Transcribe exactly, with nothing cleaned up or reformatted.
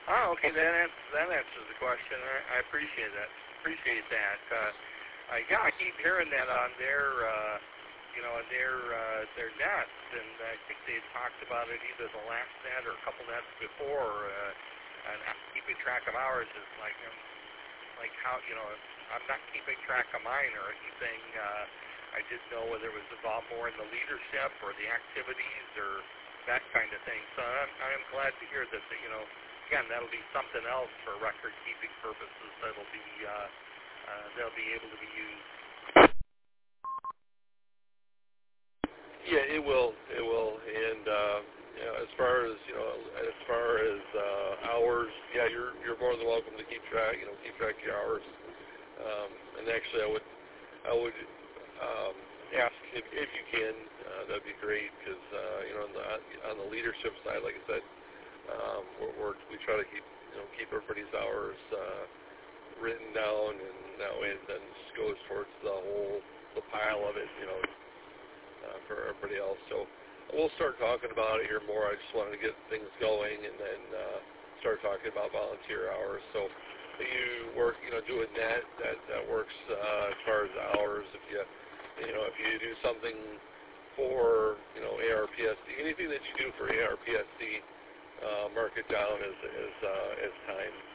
Oh, okay. That ans- that answers the question. I, I appreciate that. Appreciate that. Uh, uh, yeah, I keep hearing that on their, uh, you know, on their uh, their nets, and I think they had talked about it either the last net or a couple nets before. Uh, and keeping track of hours is like, um, like how you know, I'm not keeping track of mine or anything. Uh, I didn't know whether it was involved more in the leadership or the activities or that kind of thing. So I'm, I'm glad to hear that, that, you know, again, that'll be something else for record-keeping purposes that'll be, uh, uh, they'll be able to be used. Yeah, it will. It will. And uh, you know, as far as you know, as far as uh, hours, yeah, you're you're more than welcome to keep track. You know, keep track of your hours. Um, and actually, I would I would um, ask if, if you can. Uh, that'd be great because uh, you know, on the on the leadership side, like I said, um, we're, we're we try to keep you know keep everybody's hours uh, written down, and that way it then just goes towards the whole the pile of it. You know. Uh, for everybody else. So we'll start talking about it here more. I just wanted to get things going and then uh, start talking about volunteer hours. So if you work, you know, do a net, that, that works uh, as far as hours. If you, you know, if you do something for, you know, A R P S D, anything that you do for A R P S D, uh, mark it down as, as, uh, as time.